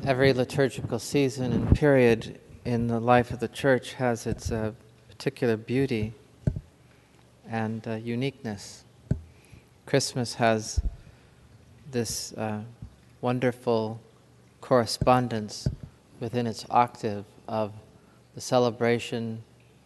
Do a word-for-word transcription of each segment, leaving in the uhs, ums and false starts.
every liturgical season and period in the life of the Church has its uh, particular beauty and uh, uniqueness. Christmas has this uh, wonderful correspondence within its octave of the celebration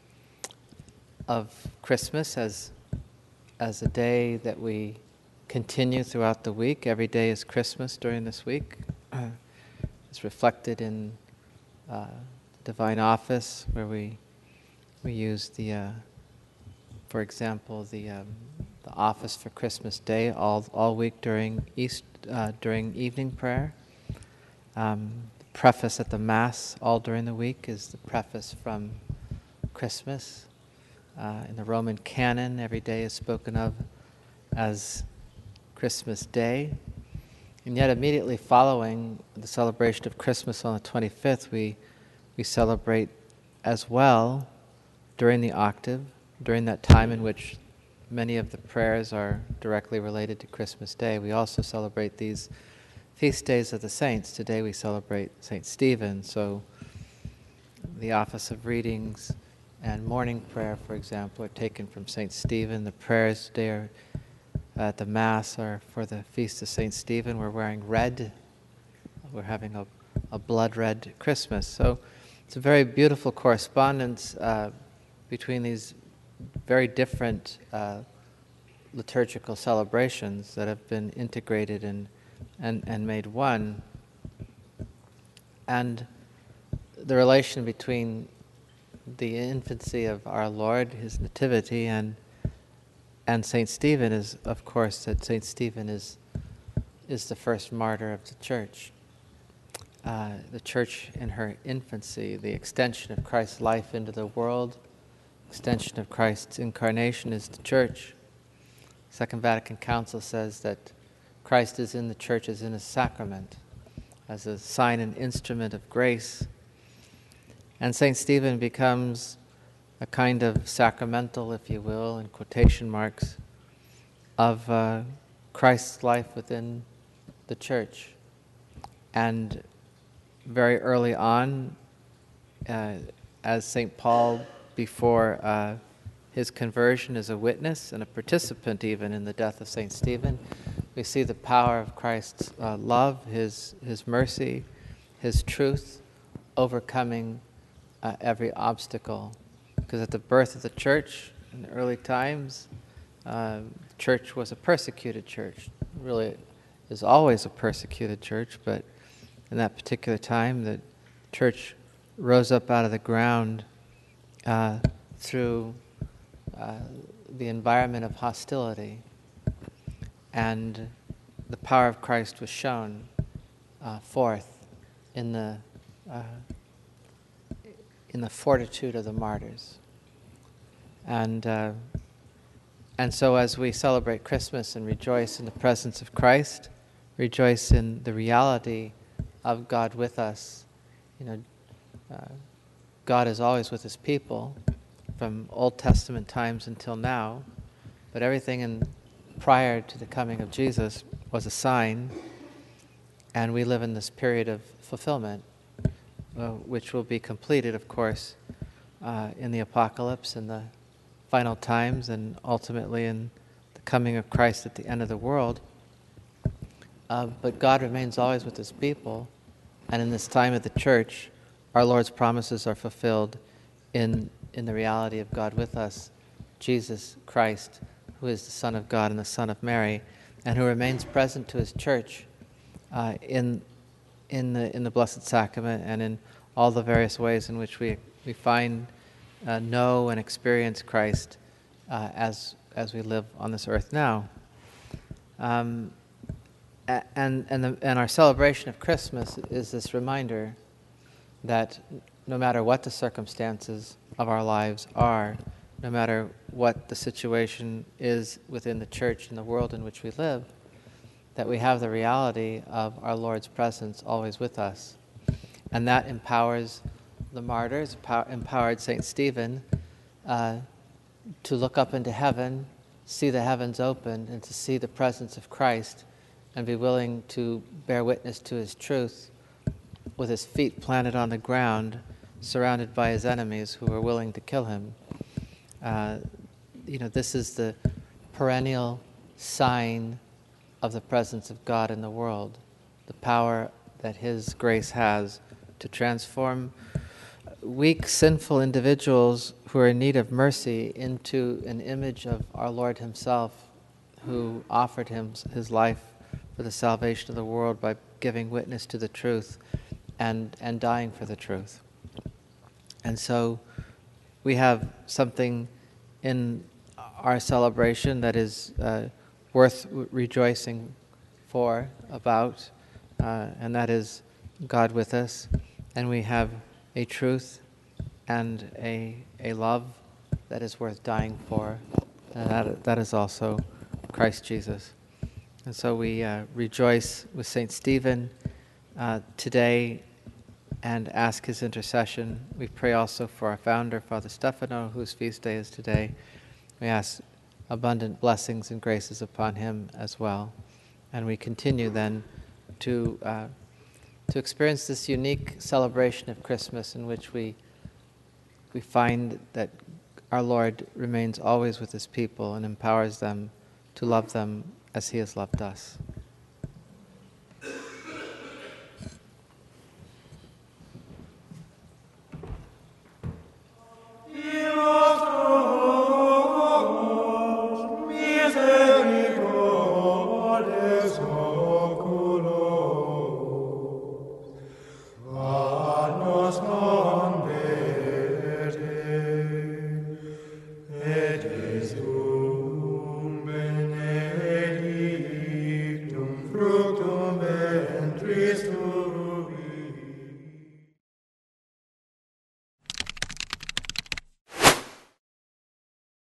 of Christmas as as a day that we continue throughout the week. Every day is Christmas during this week. Uh, it's reflected in uh, Divine Office, where we we use the, uh, for example, the um, the Office for Christmas Day all all week during East uh, during evening prayer. Um, the preface at the Mass all during the week is the preface from Christmas. Uh, in the Roman canon, every day is spoken of as Christmas Day. And yet immediately following the celebration of Christmas on the twenty-fifth, we, we celebrate as well during the octave, during that time in which many of the prayers are directly related to Christmas Day. We also celebrate these feast days of the saints. Today we celebrate Saint Stephen, so the office of readings and morning prayer, for example, are taken from Saint Stephen. The prayers today are, at the Mass are for the Feast of Saint Stephen. We're wearing red. We're having a, a blood red Christmas. So it's a very beautiful correspondence uh, between these very different uh, liturgical celebrations that have been integrated and, and, and made one. And the relation between the infancy of our Lord, His nativity, and and Saint Stephen is, of course, that Saint Stephen is is the first martyr of the Church. Uh, the Church in her infancy, the extension of Christ's life into the world, extension of Christ's incarnation is the Church. Second Vatican Council says that Christ is in the Church as in a sacrament, as a sign and instrument of grace. And Saint Stephen becomes a kind of sacramental, if you will, in quotation marks, of uh, Christ's life within the Church. And very early on, uh, as Saint Paul, before uh, his conversion, is a witness and a participant even in the death of Saint Stephen, we see the power of Christ's uh, love, his, his mercy, his truth, overcoming Uh, every obstacle. Because at the birth of the Church, in the early times, uh, the Church was a persecuted church. Really is always a persecuted church, but in that particular time, the Church rose up out of the ground uh, through uh, the environment of hostility. And the power of Christ was shown uh, forth in the uh, in the fortitude of the martyrs. And uh, and so as we celebrate Christmas and rejoice in the presence of Christ, rejoice in the reality of God with us, you know, uh, God is always with His people from Old Testament times until now, but everything in prior to the coming of Jesus was a sign, and we live in this period of fulfillment, Uh, which will be completed, of course, uh, in the apocalypse, in the final times, and ultimately in the coming of Christ at the end of the world. Uh, but God remains always with His people, and in this time of the Church, our Lord's promises are fulfilled in, in the reality of God with us, Jesus Christ, who is the Son of God and the Son of Mary, and who remains present to His Church uh, in in the in the Blessed Sacrament and in all the various ways in which we we find, uh, know, and experience Christ uh, as as we live on this earth now. Um, and and the, and our celebration of Christmas is this reminder that no matter what the circumstances of our lives are, no matter what the situation is within the Church and the world in which we live, that we have the reality of our Lord's presence always with us. And that empowers the martyrs, empowered Saint Stephen, uh, to look up into heaven, see the heavens opened, and to see the presence of Christ, and be willing to bear witness to His truth with his feet planted on the ground, surrounded by his enemies who were willing to kill him. Uh, you know, this is the perennial sign of the presence of God in the world, the power that His grace has to transform weak, sinful individuals who are in need of mercy into an image of our Lord Himself, who offered him His life for the salvation of the world by giving witness to the truth and, and dying for the truth. And so we have something in our celebration that is uh, worth rejoicing for, about, uh, and that is God with us. And we have a truth and a, a love that is worth dying for, and that, that is also Christ Jesus. And so we uh, rejoice with Saint Stephen uh, today and ask his intercession. We pray also for our founder, Father Stefano, whose feast day is today. We ask abundant blessings and graces upon him as well. And we continue then to uh, to experience this unique celebration of Christmas in which we we find that our Lord remains always with his people and empowers them to love them as he has loved us. Fructum ventris tuum.